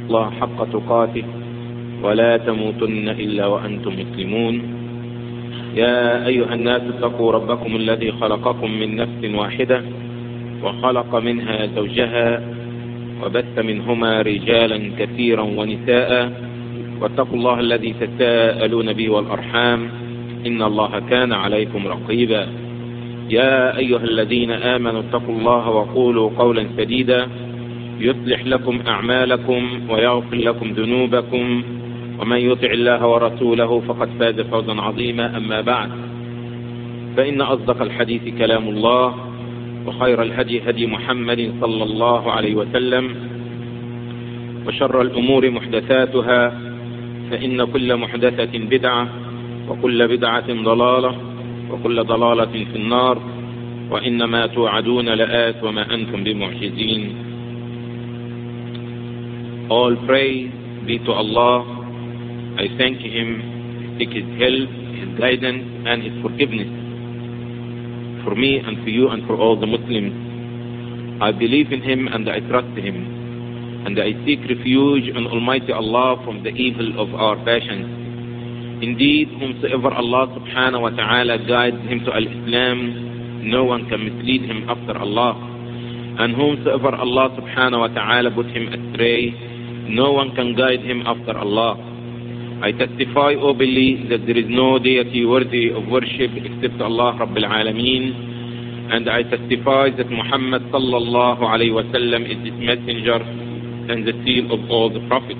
الله حق تقاته ولا تموتن إلا وأنتم مسلمون. يا أيها الناس اتقوا ربكم الذي خلقكم من نفس واحدة وخلق منها زوجها وبث منهما رجالا كثيرا ونساء واتقوا الله الذي تساءلون به والأرحام إن الله كان عليكم رقيبا. يا أيها الذين آمنوا اتقوا الله وقولوا قولا سديدا يصلح لكم أعمالكم ويغفر لكم ذنوبكم ومن يطع الله ورسوله فقد فاز فوزا عظيما. أما بعد، فإن أصدق الحديث كلام الله وخير الهدي هدي محمد صلى الله عليه وسلم وشر الأمور محدثاتها فإن كل محدثة بدعة وكل بدعة ضلالة وكل ضلالة في النار وإنما توعدون لآت وما أنتم بمعجزين. All praise be to Allah. I thank Him, seek His help, His guidance and His forgiveness for me and for you and for all the Muslims. I believe in Him and I trust Him, and I seek refuge in Almighty Allah from the evil of our passions. Indeed, whomsoever Allah subhanahu wa ta'ala guides him to al-Islam, no one can mislead him after Allah. And whomsoever Allah subhanahu wa ta'ala put him astray, no one can guide him after Allah. I testify, O believe, that there is no deity worthy of worship except Allah Rabbil Alameen, and I testify that Muhammad sallallahu alayhi wa sallam is his messenger and the seal of all the prophets.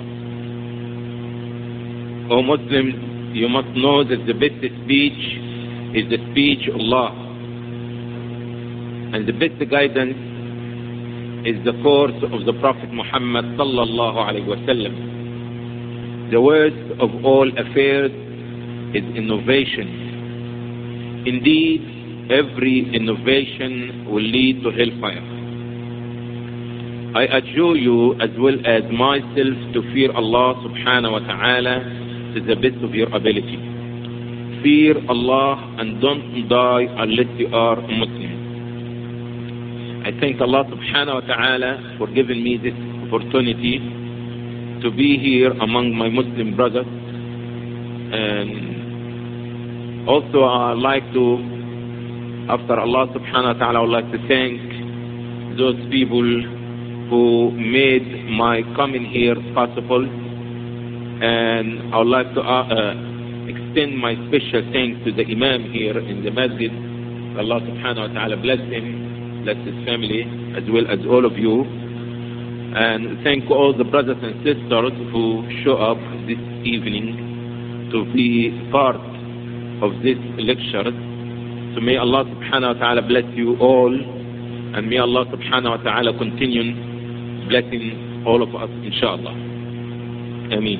O Muslims, you must know that the best speech is the speech of Allah, and the best guidance is the course of the Prophet Muhammad sallallahu alayhi wa sallam. The worst of all affairs is innovation. Indeed, every innovation will lead to hellfire. I adjure you as well as myself to fear Allah subhanahu wa ta'ala to the best of your ability. Fear Allah and don't die unless you are a Muslim. I thank Allah subhanahu wa ta'ala for giving me this opportunity to be here among my Muslim brothers. And also I'd like to, after Allah subhanahu wa ta'ala, I would like to thank those people who made my coming here possible. And I would like to extend my special thanks to the Imam here in the masjid. Allah subhanahu wa ta'ala bless him, bless his family, as well as all of you. And thank all the brothers and sisters who show up this evening to be part of this lecture. So may Allah subhanahu wa ta'ala bless you all, and may Allah subhanahu wa ta'ala continue blessing all of us, inshallah. Ameen.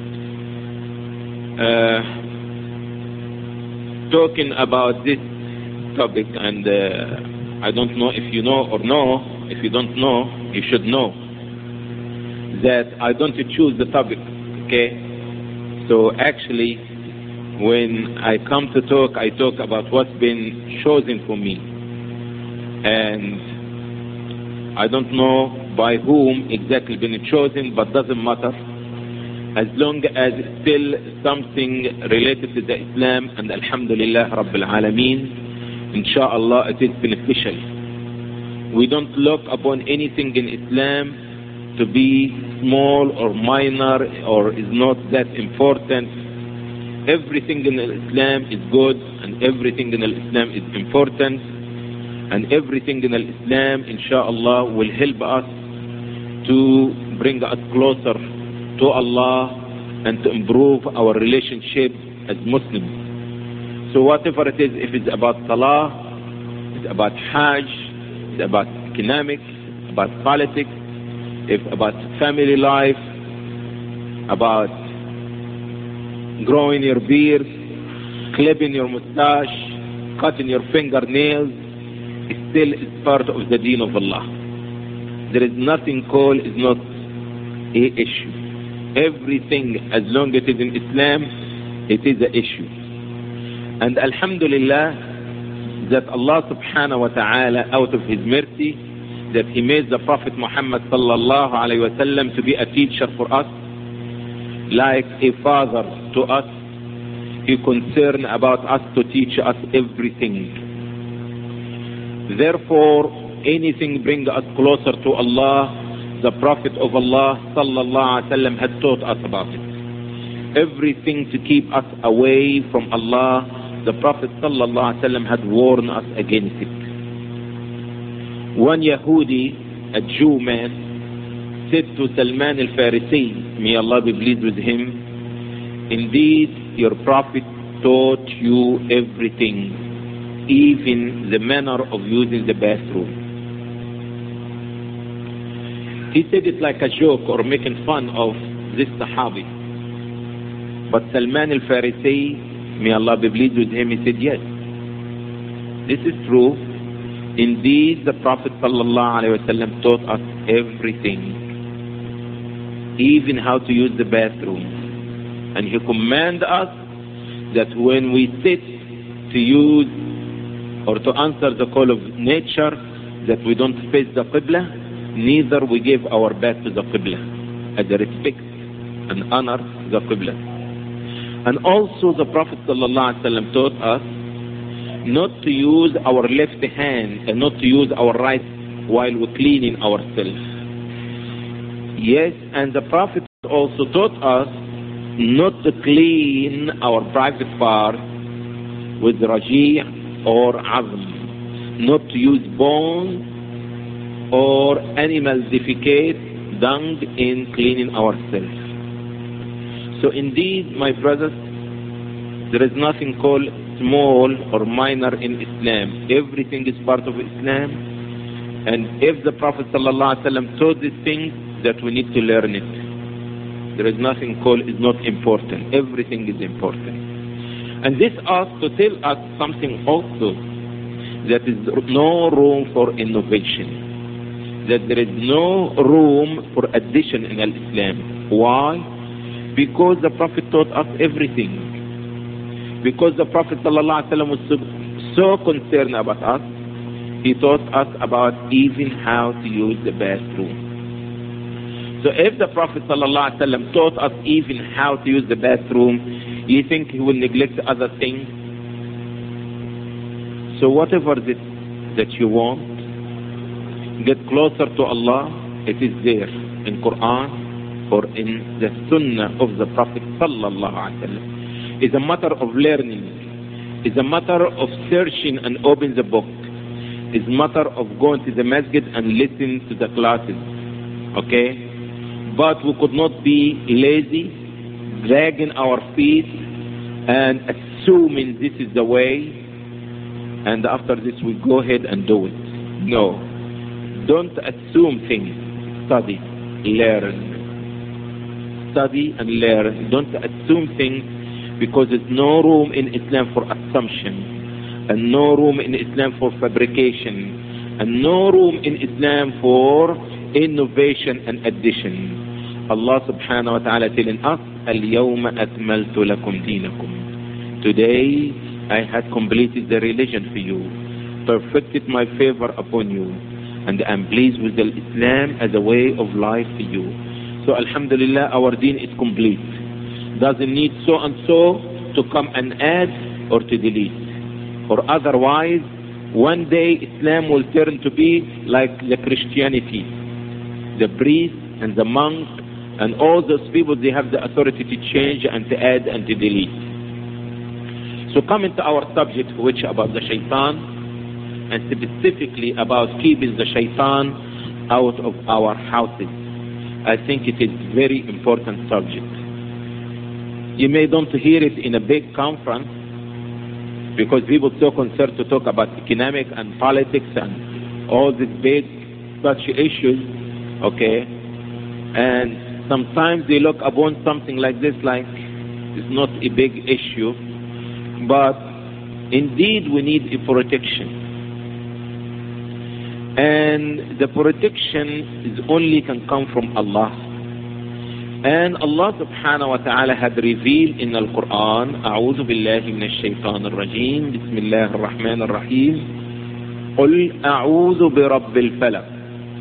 Talking about this topic, and I don't know if you know or know. If you don't know, you should know that I don't choose the topic, okay? So actually, when I come to talk, I talk about what's been chosen for me. And I don't know by whom exactly been chosen, but doesn't matter. As long as it's still something related to the Islam, and alhamdulillah Rabbil Alameen, inshallah it is beneficial. We don't look upon anything in Islam to be small or minor or is not that important. Everything in Islam is good, and everything in Islam is important, and everything in Islam, inshallah, will help us to bring us closer to Allah and to improve our relationship as Muslims. So whatever it is, if it's about Salah, it's about Hajj, it's about economics, about politics, if about family life, about growing your beard, clipping your mustache, cutting your fingernails, it still is part of the deen of Allah. There is nothing called is not a issue. Everything, as long as it is in Islam, it is an issue. And alhamdulillah that Allah subhanahu wa ta'ala, out of His mercy, that he made the Prophet Muhammad sallallahu alayhi wa sallam to be a teacher for us, like a father to us. He concerned about us to teach us everything. Therefore, anything bring us closer to Allah, the Prophet of Allah sallallahu alayhi wa sallam had taught us about it. Everything to keep us away from Allah, the Prophet sallallahu alaihi wasallam had warned us against it. One Yahudi, a Jew man, said to Salman al-Farisi, may Allah be pleased with him, indeed your Prophet taught you everything, even the manner of using the bathroom. He said it like a joke or making fun of this Sahabi. But Salman al-Farisi, may Allah be pleased with him, he said, yes, this is true. Indeed, the Prophet sallallahu alaihi wasallam taught us everything, even how to use the bathroom. And he commanded us that when we sit to use or to answer the call of nature, that we don't face the Qibla, neither we give our back to the Qibla, as a respect and honor the Qibla. And also the Prophet ﷺ taught us not to use our left hand and not to use our right while we're cleaning ourselves. Yes, and the Prophet also taught us not to clean our private part with raji' or azm, not to use bone or animal defecate, dung in cleaning ourselves. So indeed, my brothers, there is nothing called small or minor in Islam. Everything is part of Islam. And if the Prophet ﷺ taught these things, that we need to learn it. There is nothing called is not important. Everything is important. And this asks to tell us something also, that is no room for innovation. That there is no room for addition in Islam. Why? Because the Prophet taught us everything. Because the Prophet ﷺ was so concerned about us, he taught us about even how to use the bathroom. So if the Prophet ﷺ taught us even how to use the bathroom, you think he will neglect other things? So whatever that you want, get closer to Allah, it is there in Quran or in the Sunnah of the Prophet sallallahu alaihi wasallam. It's a matter of learning. It's a matter of searching and opening the book. It's a matter of going to the masjid and listening to the classes. Okay? But we could not be lazy, dragging our feet and assuming this is the way, and after this we go ahead and do it. No. Don't assume things. Study. Learn. Study and learn. Don't assume things, because there's no room in Islam for assumption, and no room in Islam for fabrication, and no room in Islam for innovation and addition. Allah subhanahu wa ta'ala telling us, اليوم أكملت لكم دينكم. Today I had completed the religion for you, perfected my favor upon you, and I'm pleased with the Islam as a way of life for you. So alhamdulillah, our deen is complete. Doesn't need so and so to come and add or to delete. Or otherwise, one day Islam will turn to be like the Christianity. The priest and the monk and all those people, they have the authority to change and to add and to delete. So coming to our subject, which about the shaitan, and specifically about keeping the shaitan out of our houses. I think it is very important subject. You may don't hear it in a big conference, because people are so concerned to talk about economic and politics and all these big such issues, okay? And sometimes they look upon something like this like it's not a big issue, but indeed we need a protection. And the protection is only can come from Allah. And Allah subhanahu wa ta'ala had revealed in the Quran, أعوذ بالله من الشيطان الرجيم, بسم الله الرحمن الرحيم, قل أعوذ برب الفلق.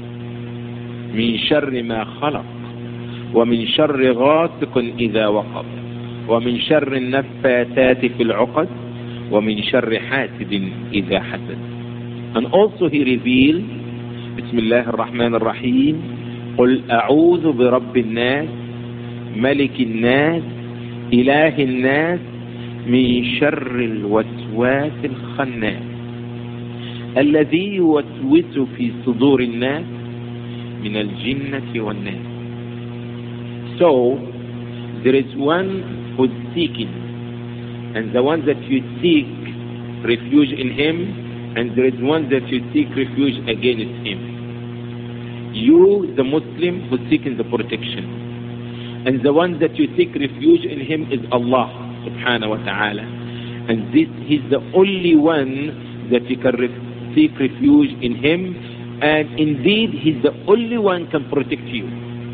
من شر ما خلق ومن شر غاسق إذا وقب ومن شر النفاثات في العقد ومن شر حاسد إذا حسد. And also he revealed بسم الله الرحمن الرحيم قل أعوذ برب الناس ملك الناس إله الناس من شر الوسواس الخناس الذي يوسوس في صدور الناس من الجنة والناس. So there is one who is seeking, and the one that you seek refuge in him, and there is one that you seek refuge against him. You, the Muslim, who is seeking the protection, and the one that you seek refuge in him is Allah subhanahu wa ta'ala, and this is the only one that you can seek refuge in him, and indeed he's the only one can protect you.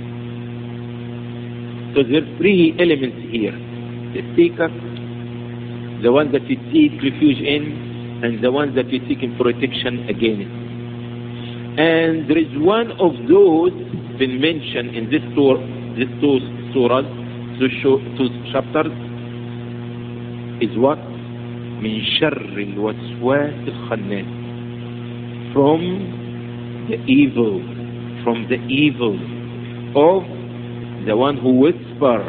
So there are three elements here: the seeker, the one that you seek refuge in, and the one that you seek in protection against. And there is one of those been mentioned in this two surahs, two chapters, is what? من شر الوسواس الخناس, from the evil of the one who whisper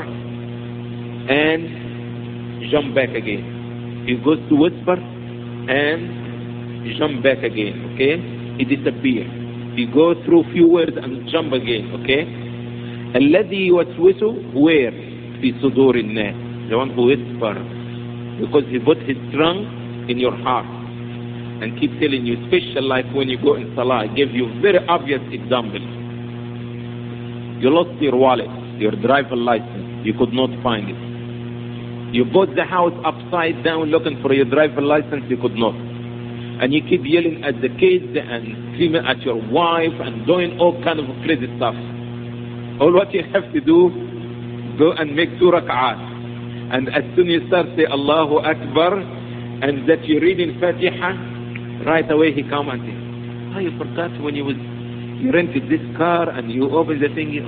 and jump back again. He goes to whisper and jump back again, okay? He disappears. He goes through few words and jump again, okay? الذي يوسوس where? في صدور الناس, the one who whisper, because he put his trunk in your heart and keep telling you, special like when you go in Salah. I give you very obvious example. You lost your wallet, your driver license, you could not find it. You bought the house upside down looking for your driver license, you could not. And you keep yelling at the kids and screaming at your wife and doing all kind of crazy stuff. All what you have to do, go and make 2 rak'ahs. And as soon as you start say Allahu Akbar and that you read in Fatiha, right away he come and say, oh, you forgot when you rented this car and you open the thing,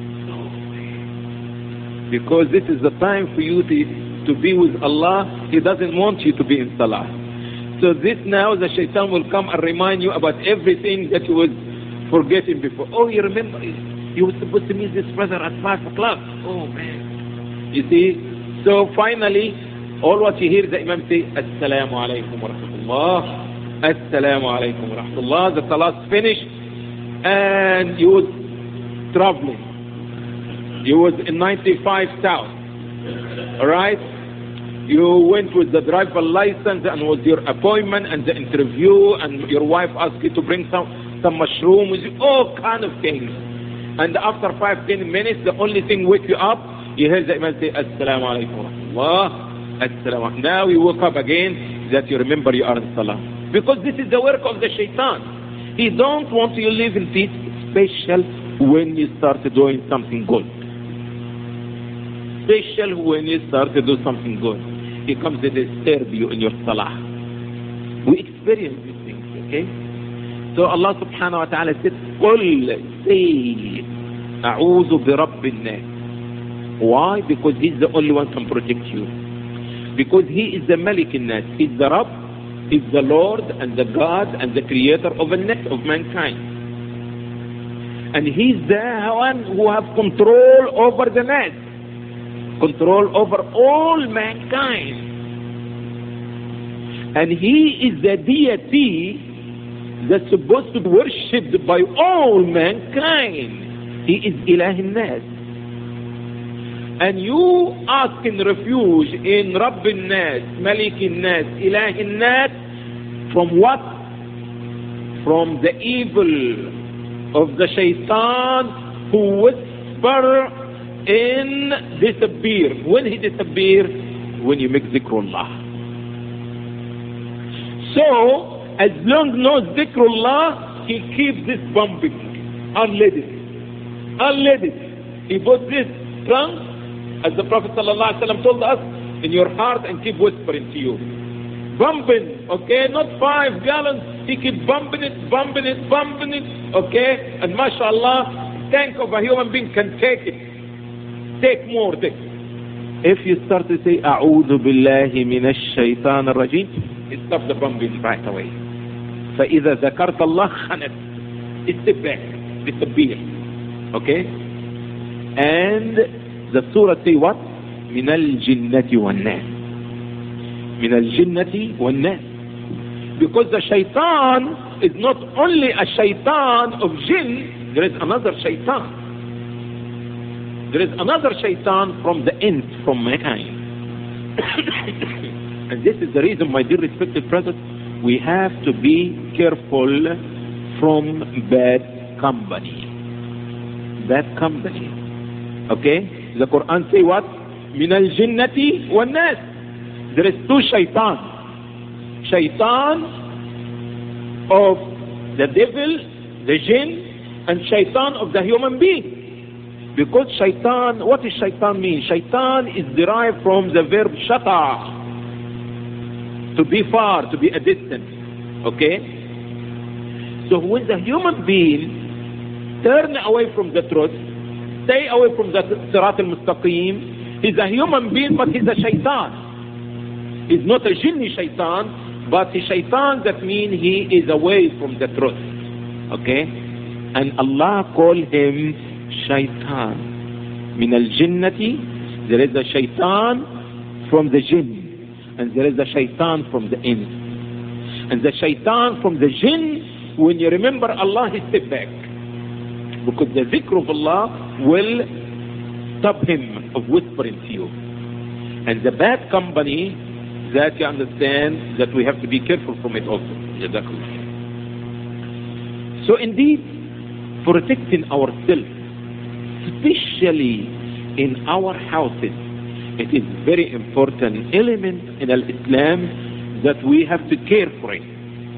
because this is the time for you to be with Allah. He doesn't want you to be in Salah. So this now the shaitan will come and remind you about everything that you was forgetting before. Oh, you remember, you were supposed to meet this brother at 5 o'clock. Oh man. You see? So finally, all what you hear the Imam say, Assalamu alaikum wa rahmatullah, Assalamu alaikum wa rahmatullah. The Salah's finished, and you was traveling. You was in 95 south. Alright? You went with the driver license and was your appointment and the interview, and your wife asked you to bring some mushroom with you, all kind of things. And after 5-10 minutes, the only thing wake you up, you hear the Imam say, Assalamu alaikum wa rahmatullah. Now you woke up again, that you remember you are in Salah. Because this is the work of the shaitan. He don't want you to live in peace, special when you start doing something good. Special when you start to do something good. He comes to disturb you in your Salah. We experience these things, okay? So Allah subhanahu wa ta'ala said, قُلْ say, أَعُوذُ بِرَبِّ النَّاسِ. Why? Because He's the only one can protect you. Because He is the Malik al-Nas. He's the Rabb, He's the Lord and the God and the Creator of mankind. And He's the one who has control over the Nas. Control over all mankind. And He is the deity that's supposed to be worshipped by all mankind. He is Ilah al-Nas. And you ask in refuge in Rabb al-Nas, Malik al-Nas, Ilah al-Nas, from what? From the evil of the shaitan who whisper in disappear. When he disappear? When you make zikrullah. So, as long as no zikrullah, he keeps this bumping. Unlet it. He put this trunk, as the Prophet ﷺ told us, in your heart and keep whispering to you. Bumping, okay? Not 5 gallons. He keep bumping it, okay? And mashallah, tank of a human being can take it. Take more. If you start to say, أعوذ بالله من الشيطان الرجيم, it stops the bombing right away. فإذا ذكرت الله خنت. It's the back. Disappear. Okay? And the surah say what? من الجنة والناس. من الجنة والناس. Because the shaitan is not only a shaitan of jinn, there is another shaitan. There is another shaitan from the ins, from mankind. And this is the reason, my dear respected brothers, we have to be careful from bad company. Bad company. Okay? The Quran say what? من الجنة والناس. There is two shaitan. Shaitan of the devil, the jinn, and shaitan of the human being. Because shaitan, what does shaitan mean? Shaitan is derived from the verb shata, to be far, to be a distance. Okay? So when the human being turn away from the truth, stay away from the Sirat al-Mustaqim, he's a human being, but he's a shaitan. He's not a jinni shaitan, but a shaitan, that means he is away from the truth. Okay? And Allah called him shaitan. Min al-jinnati, there is a shaitan from the jinn, and there is a shaitan from the ins. And the shaitan from the jinn, when you remember Allah, he step back. Because the dhikr of Allah will stop him of whispering to you. And the bad company, that you understand that we have to be careful from it also. So indeed, protecting ourselves, especially in our houses, it is very important element in Islam that we have to care for it.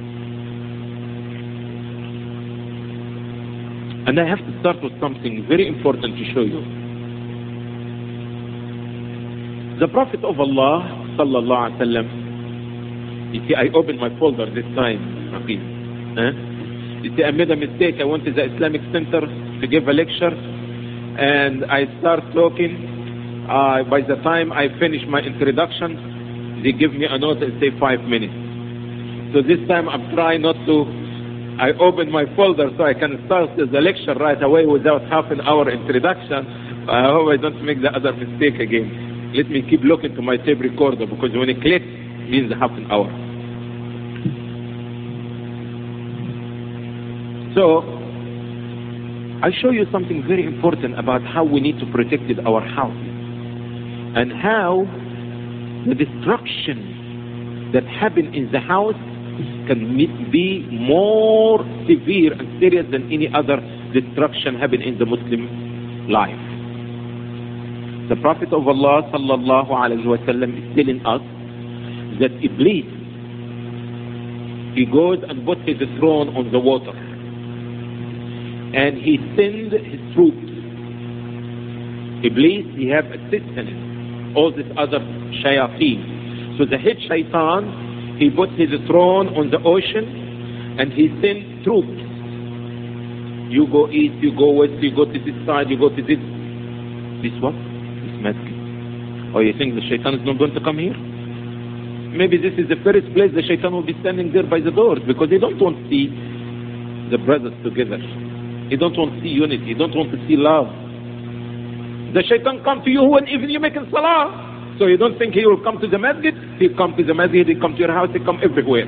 And I have to start with something very important to show you. The Prophet of Allah, sallallahu alaihi wasallam, you see, I opened my folder this time. You see, I made a mistake. I went to the Islamic Center to give a lecture, and I start talking. By the time I finish my introduction, they give me a note and say 5 minutes. So this time I'm trying not to. I open my folder so I can start the lecture right away without half an hour introduction. I hope I don't make the other mistake again. Let me keep looking to my tape recorder, because when it clicks, it means half an hour. So, I show you something very important about how we need to protect our house, and how the destruction that happens in the house can be more severe and serious than any other destruction happening in the Muslim life. The Prophet of Allah sallallahu alaihi wasallam is telling us that Iblis, he goes and puts his throne on the water, and he sends his troops. Iblis, he have assistants, all these other shayateen. So the head shaitan, he puts his throne on the ocean, and he sends troops. You go east, you go west, you go to this side, you go to this. This what? This masjid. Oh, you think the shaitan is not going to come here? Maybe this is the first place the shaitan will be standing there by the doors, because they don't want to see the brothers together. They don't want to see unity. They don't want to see love. The shaitan come to you when even you making salah. So you don't think he will come to the masjid? He'll come to the masjid, he'll come to your house, he'll come everywhere.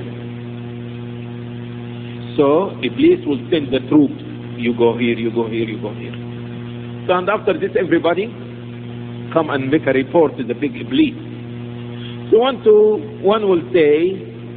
So Iblis will send the troops. You go here, you go here, you go here. So, and after this, everybody come and make a report to the big Iblis. So one will say,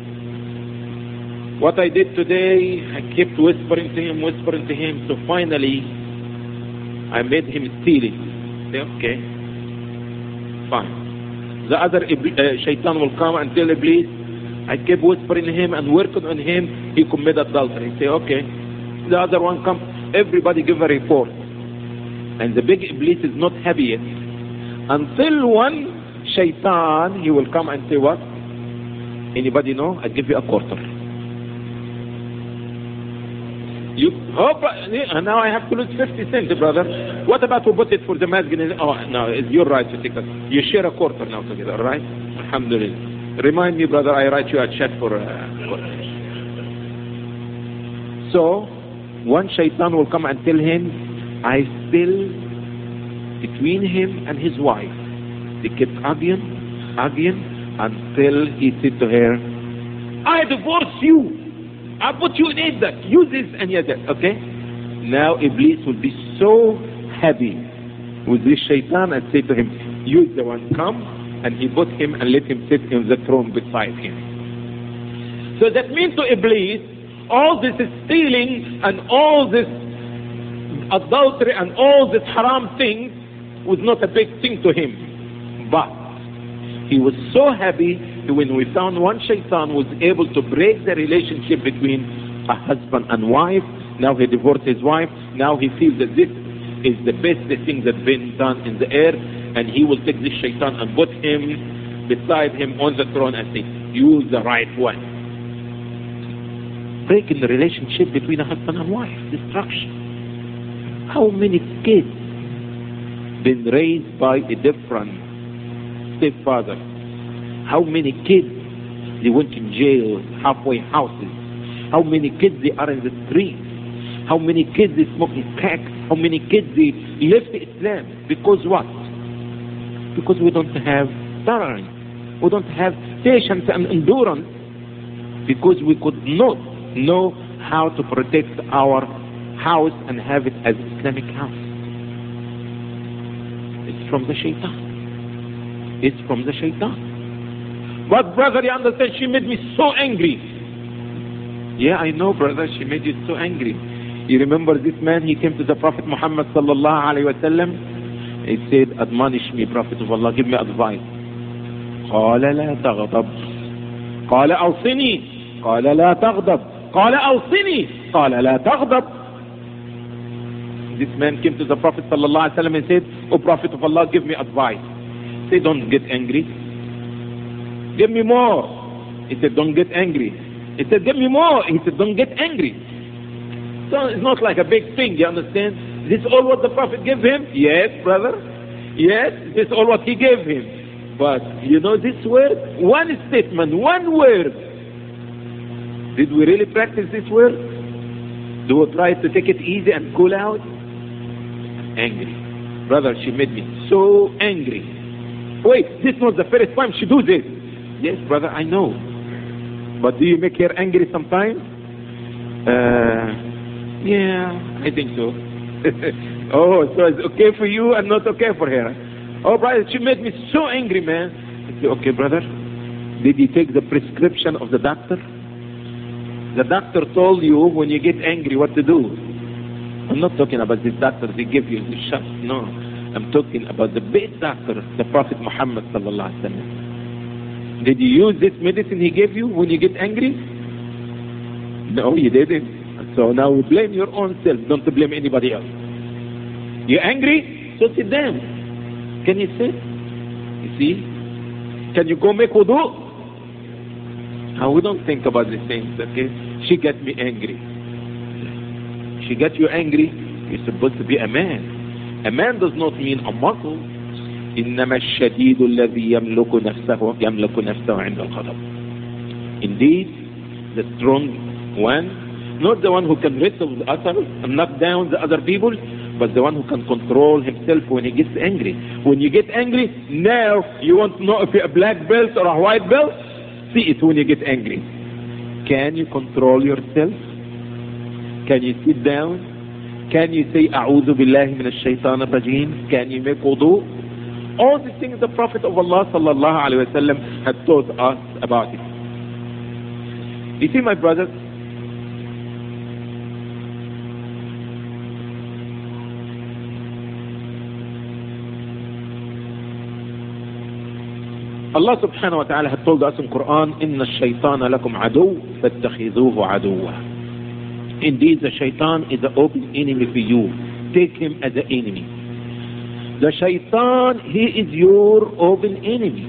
what I did today, I kept whispering to him. So finally, I made him steal it. Say, okay, fine. The other shaitan will come and tell Iblis, I kept whispering him and working on him, he committed adultery. Say, okay. The other one comes, everybody give a report. And the big Iblis is not happy yet. Until one shaitan, he will come and say, what? Anybody know? I'll give you a quarter. Now I have to lose 50 cents, brother. What about we put it for the masjid? Oh, no, it's your right to take it. You share a quarter now together, all right? Alhamdulillah. Remind me, brother, I write you a check for a quarter. So, one shaitan will come and tell him, I still between him and his wife. They kept arguing until he said to her, I divorce you. I put you in iddah. Use this and that. Okay? Now Iblis will be so happy with this shaitan and say to him, use the one, come, and he put him and let him sit in the throne beside him. So that means to Iblis, all this stealing and all this adultery and all this haram things was not a big thing to him. But he was so happy when we found one shaitan was able to break the relationship between a husband and wife. Now he divorced his wife. Now he feels that this is the best thing that's been done in the earth, and he will take this shaitan and put him beside him on the throne and say, use the right one. Breaking the relationship between a husband and wife. Destruction. How many kids been raised by a different stepfather? How many kids they went in jail, halfway houses? How many kids they are in the streets? How many kids they smoking crack? How many kids they left Islam? Because what? Because we don't have tolerance. We don't have patience and endurance. Because we could not know how to protect our house and have it as Islamic house. It's from the shaitan. It's from the shaitan. But brother, you understand, she made me so angry. Yeah, I know, brother, she made you so angry. You remember this man, he came to the Prophet Muhammad sallallahu alayhi wa sallam. He said, admonish me, Prophet of Allah, give me advice. قال لا تغضب. قال أوصني. قال لا تغضب. قال أوصني. قال لا تغضب. This man came to the Prophet sallallahu alayhi wa sallam and said, oh Prophet of Allah, give me advice. Say, don't get angry. Give me more. He said, don't get angry. He said, give me more. He said, don't get angry. So it's not like a big thing, you understand? Is this all what the Prophet gave him? Yes, brother. Yes, this is all what he gave him. But, you know this word? One statement, one word. Did we really practice this word? Do we try to take it easy and cool out? Angry. Brother, she made me so angry. Wait, this was the first time she do this. Yes, brother, I know. But do you make her angry sometimes? Yeah, I think so. Oh, so it's okay for you and not okay for her. Oh, brother, she made me so angry, man. I said, okay, brother, did you take the prescription of the doctor? The doctor told you when you get angry what to do. I'm not talking about this doctor, they give you the shot. No, I'm talking about the best doctor, the Prophet Muhammad sallallahu alaihi wasallam. Did you use this medicine he gave you when you get angry? No, you didn't. So now we blame your own self. Don't blame anybody else. You're angry? So sit down. Can you sit? You see? Can you go make wudu? Now we don't think about these things, okay? She got me angry. She got you angry. You're supposed to be a man. A man does not mean a muscle. إنما الشديد الذي يملك نفسه عند الغضب. Indeed, the strong one, not the one who can wrestle with others and knock down the other people, but the one who can control himself when he gets angry. When you get angry, now you want to know if you're a black belt or a white belt? See it when you get angry. Can you control yourself? Can you sit down? Can you say, أعوذ بالله من الشيطان الرجيم? Can you make wudu? All these things the Prophet of Allah sallallahu alayhi wa sallam had taught us about it. You see, my brothers, Allah subhanahu wa ta'ala had told us in Quran, إِنَّ الشَّيْطَانَ لَكُمْ عَدُوٌّ فَاتَّخِذُوهُ عَدُوًّا. Indeed, the shaitan is the open enemy for you. Take him as an enemy. The shaitan, he is your open enemy.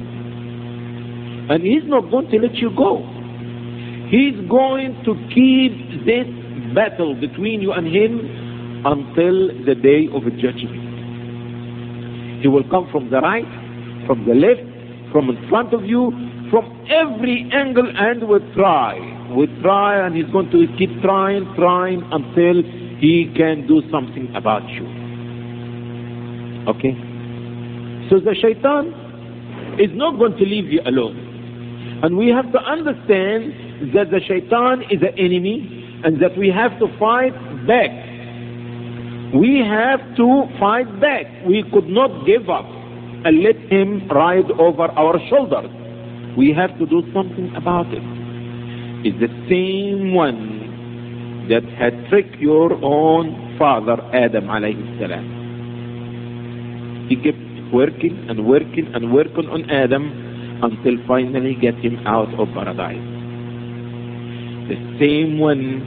And he's not going to let you go. He's going to keep this battle between you and him until the day of judgment. He will come from the right, from the left, from in front of you, from every angle, and will try, and he's going to keep trying until he can do something about you. Okay? So the shaitan is not going to leave you alone. And we have to understand that the shaitan is an enemy and that we have to fight back. We have to fight back. We could not give up and let him ride over our shoulders. We have to do something about it. It's the same one that had tricked your own father Adam alayhi salam. He kept working and working and working on Adam until finally get him out of paradise. The same one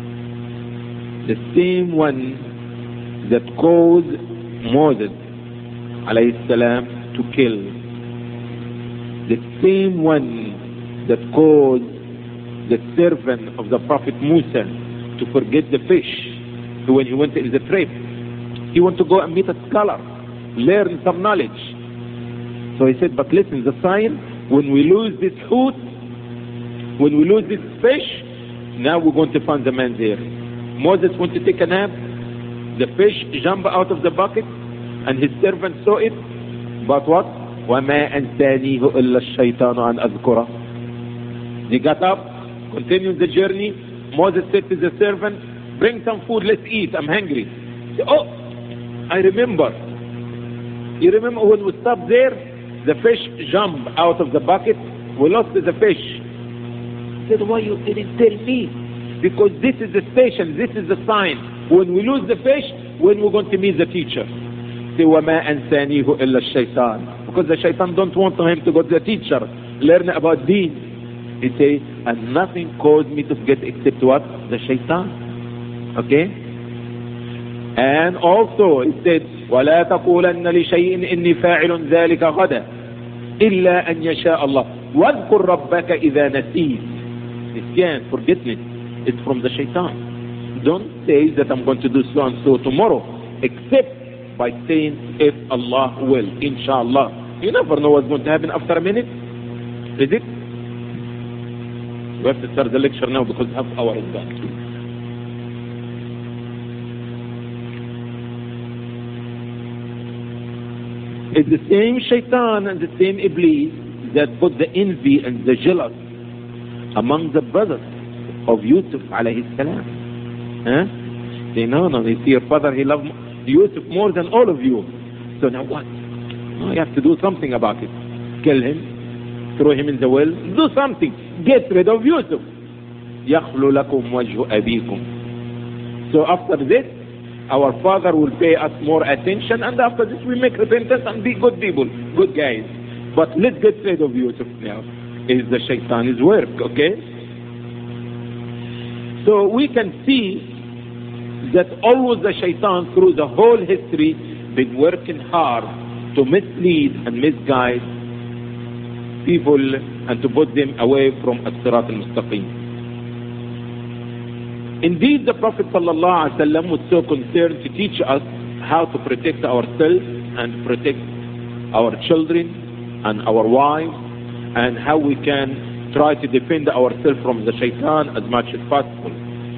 that caused Moses alayhi salam to kill. The same one that caused the servant of the Prophet Musa to forget the fish when he went in the trip. He wanted to go and meet a scholar, learn some knowledge. So he said, but listen, the sign, when we lose this hoot, when we lose this fish, now we're going to find the man there. Moses went to take a nap. The fish jumped out of the bucket and his servant saw it. But what? وَمَا أَنْسَانِيهُ إِلَّا الشَّيْطَانُ أَنْ أَذْكُرَهُ. They got up, continued the journey. Moses said to the servant, bring some food, let's eat, I'm hungry. He said, oh, I remember. You remember when we stopped there, the fish jumped out of the bucket, we lost the fish. He said, why you didn't tell me? Because this is the station, this is the sign. When we lose the fish, when we're going to meet the teacher. Say, وَمَا أَنْسَانِيهُ إِلَّا الشَّيْطَانِ. Because the shaitan don't want him to go to the teacher, learn about deen. He say, and nothing caused me to forget except what? The shaitan. Okay? And also, it said, وَلَا تَقُولَنَّ لِشَيْءٍ إِنِّي فَاعِلٌ ذَلِكَ غَدًا إِلَّا أَنْ يَشَاءَ اللَّهُ وَاذْكُرْ رَبَّكَ إِذَا نَسِيتَ. Nisyan, forgetfulness, it's from the shaitan. Don't say that I'm going to do so and so tomorrow, except by saying, if Allah will, inshallah. You never know what's going to happen after a minute. Is it? We have to start the lecture now because half hour is gone. It's the same shaitan and the same iblis that put the envy and the jealous among the brothers of Yusuf alayhi salam. Say, no, you see your father, he loved Yusuf more than all of you. So now what? No, you have to do something about it. Kill him, throw him in the well, do something. Get rid of Yusuf. يَخْلُ لَكُمْ وَجْهُ أَبِيكُمْ. So after this, our father will pay us more attention, and after this we make repentance and be good people, good guys. But let's get rid of Yusuf now. Is the shaitan's work, okay? So we can see that always the shaitan through the whole history been working hard to mislead and misguide people and to put them away from as-sirat al-mustaqim. Indeed, the Prophet ﷺ was so concerned to teach us how to protect ourselves and protect our children and our wives, and how we can try to defend ourselves from the shaitan as much as possible.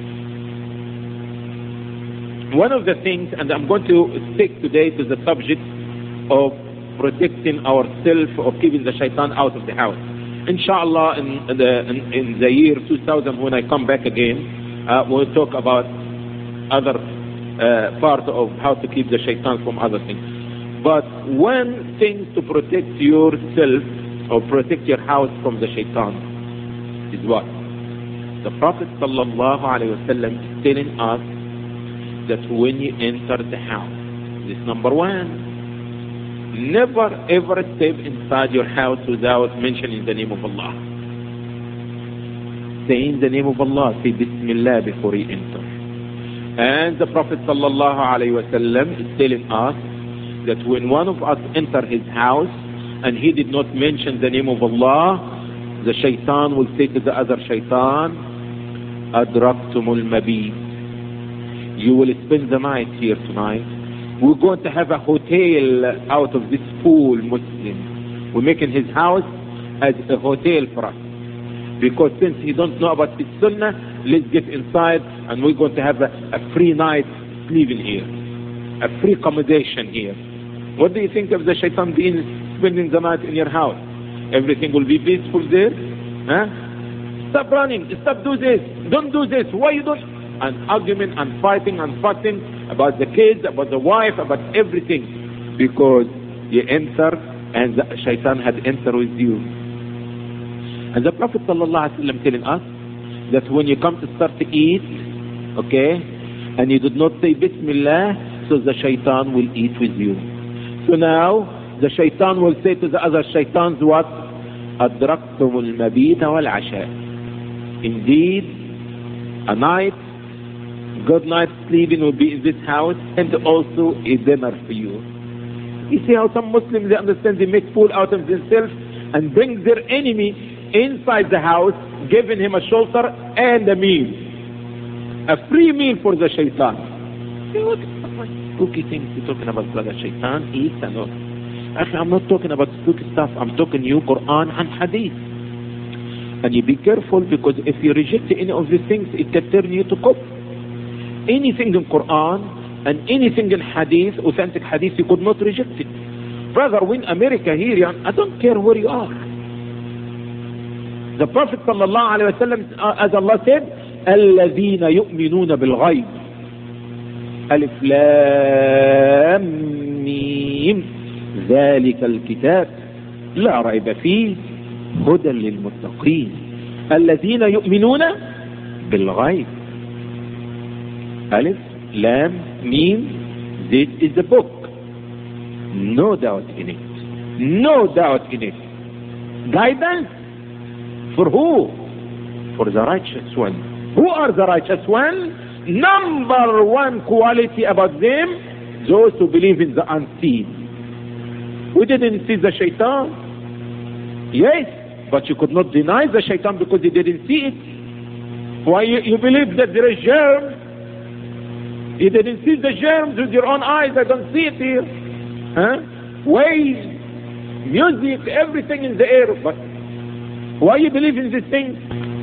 One of the things, and I'm going to stick today to the subject of protecting ourselves or keeping the shaitan out of the house. Inshallah, in the year 2000, when I come back again, we'll talk about other part of how to keep the shaitan from other things. But one thing to protect yourself or protect your house from the shaitan is what? The Prophet ﷺ is telling us that when you enter the house, this number one, never ever step inside your house without mentioning the name of Allah. Saying the name of Allah, say Bismillah before you enter. And the Prophet ﷺ is telling us that when one of us enter his house and he did not mention the name of Allah, the shaitan will say to the other shaitan, Adraktumul Mabit. You will spend the night here tonight. We're going to have a hotel out of this pool Muslim. We're making his house as a hotel for us. Because since he don't know about his sunnah, let's get inside and we're going to have a free night sleeping here. A free accommodation here. What do you think of the shaitan being spending the night in your house? Everything will be peaceful there? Huh? Stop running. Stop do this. Don't do this. Why you don't? And argument and fighting and fussing about the kids, about the wife, about everything. Because you enter and the shaitan had entered with you. And the Prophet ﷺ telling us that when you come to start to eat, okay, and you did not say Bismillah, so the shaitan will eat with you. So now the shaitan will say to the other shaitans what? أدركتم المبيت والعشاء. Indeed, a night, good night sleeping will be in this house and also a dinner for you. You see how some Muslims, they understand, they make fool out of themselves and bring their enemy inside the house, giving him a shelter and a meal. A free meal for the shaitan. What spooky things you're talking about, brother? Shaitan eats and all. Actually, I'm not talking about spooky stuff. I'm talking you Quran and Hadith. And you be careful, because if you reject any of these things, it can turn you to kufr. Anything in Quran and anything in Hadith, authentic Hadith, you could not reject it. Brother, when America here, I don't care where you are. The Prophet sallallahu alaihi wasallam, as Allah said, الذين يؤمنون بالغيب ألف لام ميم ذلك الكتاب لا ريب فيه هدى للمتقين الذين يؤمنون بالغيب. ألف لام ميم, this is the book. No doubt in it. No doubt in it. Guidance for who? For the righteous one. Who are the righteous one? Number one quality about them, those who believe in the unseen. We didn't see the shaitan. Yes, but you could not deny the shaitan because you didn't see it. Why you believe that there is germs? You didn't see the germs with your own eyes. I don't see it here. Huh? Waves, music, everything in the air. But why you believe in these things?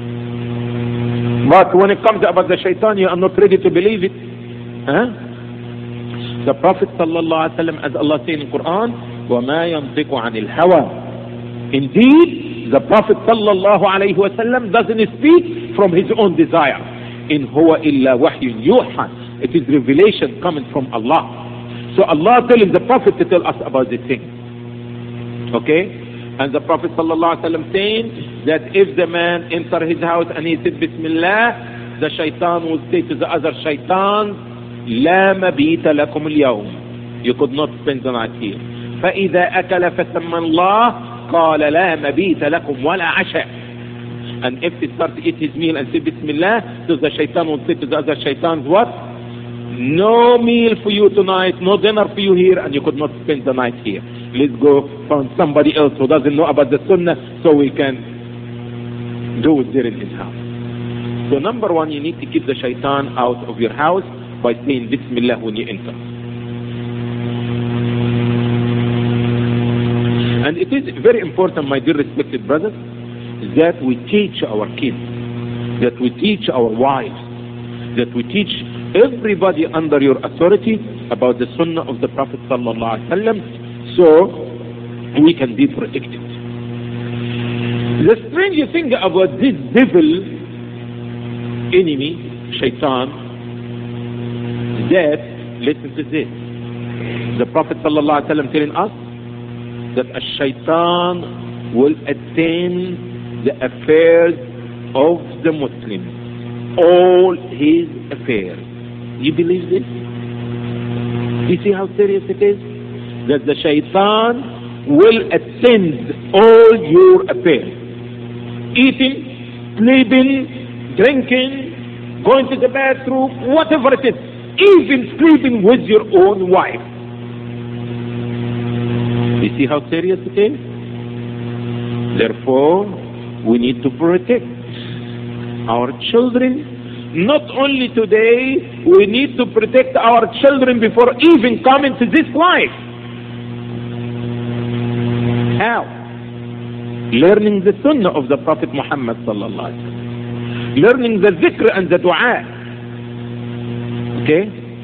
But when it comes about the shaitan, you are not ready to believe it. Huh? The Prophet sallallahu alaihi wasallam, as Allah says in the Quran, وَمَا يَنْطِقُ عَنِ الْهَوَى. Indeed, the Prophet sallallahu alaihi wasallam doesn't speak from his own desire. In huwa illa wahyun yuha. It is revelation coming from Allah. So Allah telling the Prophet to tell us about this thing. Okay? And the Prophet sallallahu alaihi wasallam saying that if the man enter his house and he said Bismillah, the shaitan will say to the other shaitans, لا مبيت لكم اليوم. You could not spend the night here. فإذا أكل فسمى الله قال لا مبيت لكم ولا عشاء. And if he starts to eat his meal and say Bismillah, so the shaitan will say to the other shaitans, what? No meal for you tonight, no dinner for you here, and you could not spend the night here. Let's go find somebody else who doesn't know about the sunnah so we can do it there in his house. So number one, you need to keep the shaitan out of your house by saying Bismillah when you enter. And it is very important, my dear respected brothers, that we teach our kids, that we teach our wives, that we teach everybody under your authority about the sunnah of the Prophet sallallahu alaihi wasallam, so we can be protected. The strange thing about this devil, enemy, shaitan, that, listen to this, the Prophet sallallahu alaihi wasallam telling us that a shaitan will attend the affairs of the Muslim, all his affairs. You believe this? You see how serious it is? That the shaitan will attend all your affairs. Eating, sleeping, drinking, going to the bathroom, whatever it is. Even sleeping with your own wife. You see how serious it is? Therefore, we need to protect our children Not only today, we need to protect our children before even coming to this life. How? Learning the sunnah of the Prophet Muhammad sallallahu alaihi wasallam. Learning the dhikr and the dua. Okay?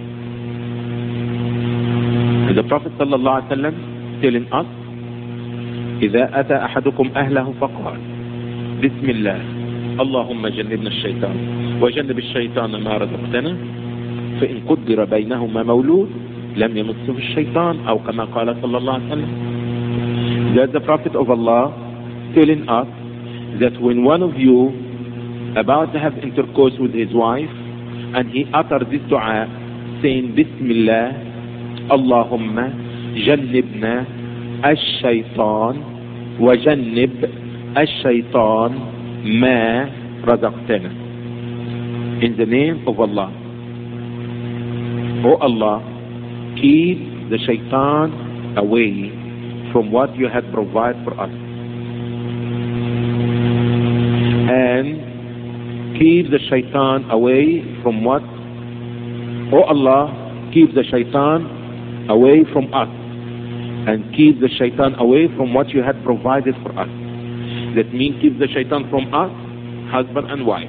And the Prophet sallallahu alaihi wasallam telling us, إذا أتى أحدكم أهله فقال بسم الله اللهم جنبنا الشيطان وجنب الشيطان ما رزقتنا فإن قدر بينهما مولود لم يمسه الشيطان أو كما قال صلى الله عليه وسلم. That the Prophet of Allah telling us that when one of you about to have intercourse with his wife and he uttered this dua saying Bismillah Allahumma jannibna الشيطان وجنب الشيطان ما رزقتنا. In the name of Allah, O Allah, keep the shaitan away from what you had provided for us, and keep the shaitan away from what, O Allah, keep the shaitan away from us, and keep the shaitan away from what you had provided for us. That means keep the shaitan from us, husband and wife.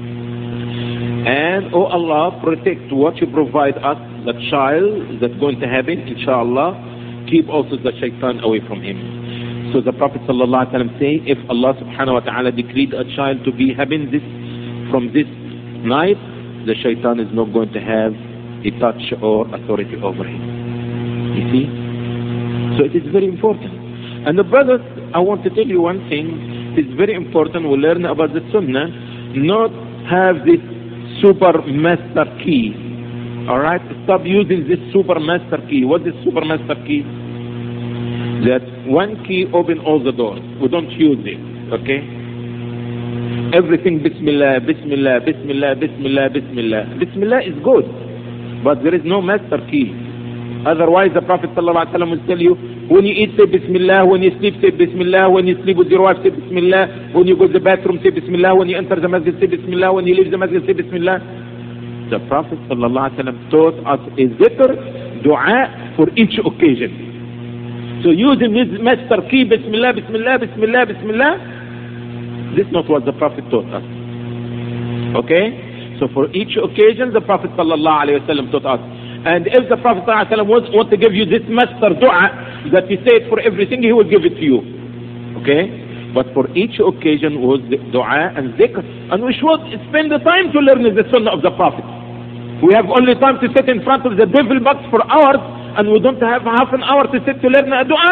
And, oh Allah, protect what you provide us, the child that's going to heaven, inshallah. Keep also the shaitan away from him. So the Prophet sallallahu alaihi wasallam say, if Allah subhanahu wa ta'ala decreed a child to be having this from this night, the shaitan is not going to have a touch or authority over him. You see? So it is very important. And the brothers, I want to tell you one thing. It's very important we learn about the sunnah, not have this super master key. Alright? Stop using this super master key. What is super master key? That one key open all the doors. We don't use it. Okay? Everything Bismillah, Bismillah, Bismillah, Bismillah, Bismillah. Bismillah is good. But there is no master key. Otherwise, the Prophet ﷺ will tell you, when you eat, say Bismillah. When you sleep, say Bismillah. When you sleep with your wife, say Bismillah. When you go to the bathroom, say Bismillah. When you enter the masjid, say Bismillah. When you leave the masjid, say Bismillah. The Prophet ﷺ taught us a zikr, dua for each occasion. So using this master key, Bismillah, Bismillah, Bismillah, Bismillah, this is not what the Prophet taught us. Okay? So for each occasion, the Prophet ﷺ taught us. And if the Prophet ﷺ wants to give you this master dua that he said for everything, he will give it to you. Okay? But for each occasion was the dua and zikr. And we should spend the time to learn the sunnah of the Prophet. We have only time to sit in front of the devil box for hours, and we don't have half an hour to sit to learn a dua.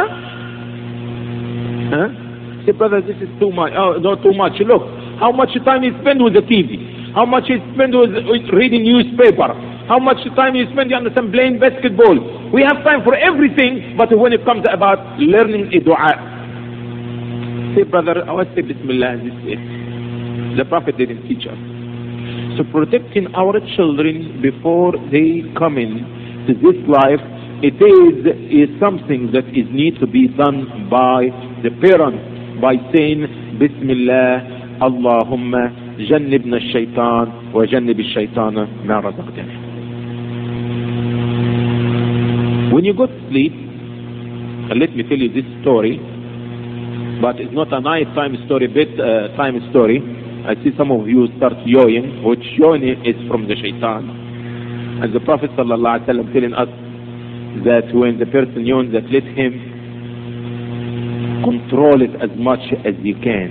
Huh? Say, brother, this is too much. Oh, not too much. Look, how much time you spend with the TV? How much you spend with reading newspaper? How much time you spend, you understand, playing basketball? We have time for everything, but when it comes about learning a dua, say, brother, I want to say Bismillah, this is it. The Prophet didn't teach us. So protecting our children before they come in to this life, it is something that is need to be done by the parents, by saying Bismillah, Allahumma jannibna shaitan wa jannib shaitana ma razaqtana. When you go to sleep, and let me tell you this story, but it's not a night time story, time story. I see some of you start yawning, which yawning is from the shaitan. And the Prophet ﷺ telling us that when the person yawns, that let him control it as much as you can.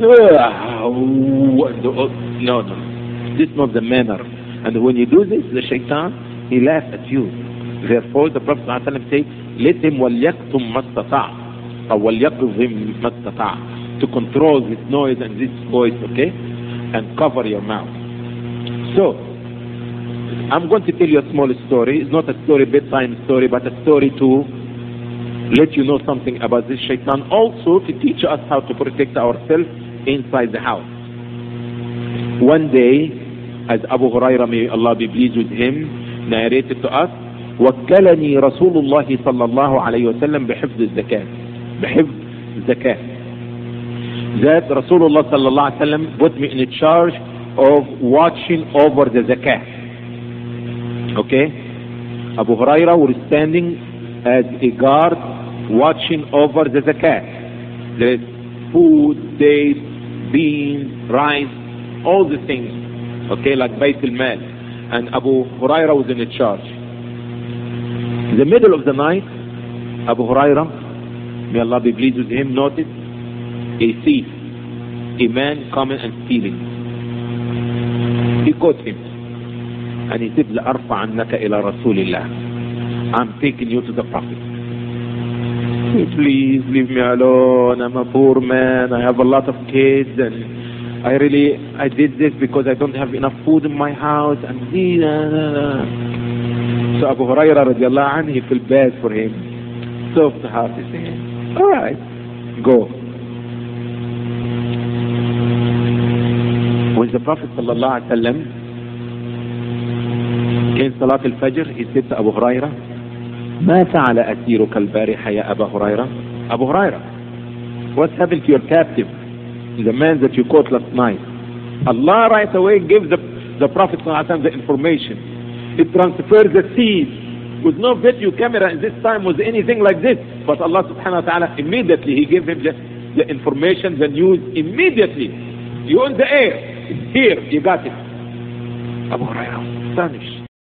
No. This is not the manner. And when you do this, the shaitan, he laughs at you. Therefore, the Prophet ﷺ says, let him وَلْيَكْتُمْ مَسْتَطَعْ or وَلْيَقْظِمْ مَسْتَطَعْ, to control this noise and this voice, okay? And cover your mouth. So, I'm going to tell you a small story. It's not a story, bedtime story, but a story to let you know something about this shaitan. Also, to teach us how to protect ourselves inside the house. One day, as Abu Hurairah, may Allah be pleased with him, narrated to us, وكلني رسول الله صلى الله عليه وسلم بحفظ الزكاة. بحفظ الزكاة. That Rasulullah صلى الله عليه وسلم put me in charge of watching over the zakah. Okay? Abu Huraira was standing as a guard watching over the zakat. There is food, dates, beans, rice, all the things. Okay, like Bayt al-Mal. And Abu Huraira was in charge. In the middle of the night, Abu Huraira, may Allah be pleased with him, noticed a thief, a man coming and stealing. He caught him. And he said, لَأَرْفَعَنَّكَ إِلَى رَسُولِ اللَّهِ. I'm taking you to the Prophet. Please leave me alone. I'm a poor man. I have a lot of kids, and I did this because I don't have enough food in my house. And so Abu Huraira radiallahu anhu, he felt bad for him. Soft heart, he said, all right, go. When the Prophet sallallahu alaihi wasallam came Salat al-Fajr, he said to Abu Huraira, ما فعل أسيرك البارحة يا أبا هريرة? Abu Huraira, what happened to your captive, the man that you caught last night? Allah right away gives the Prophet ﷺ the information. It transfers the seed. With no video camera in this time was anything like this. But Allah subhanahu wa ta'ala immediately, He gave him the information, the news immediately. You in the air. Here, you got it. Abu Huraira, astonished.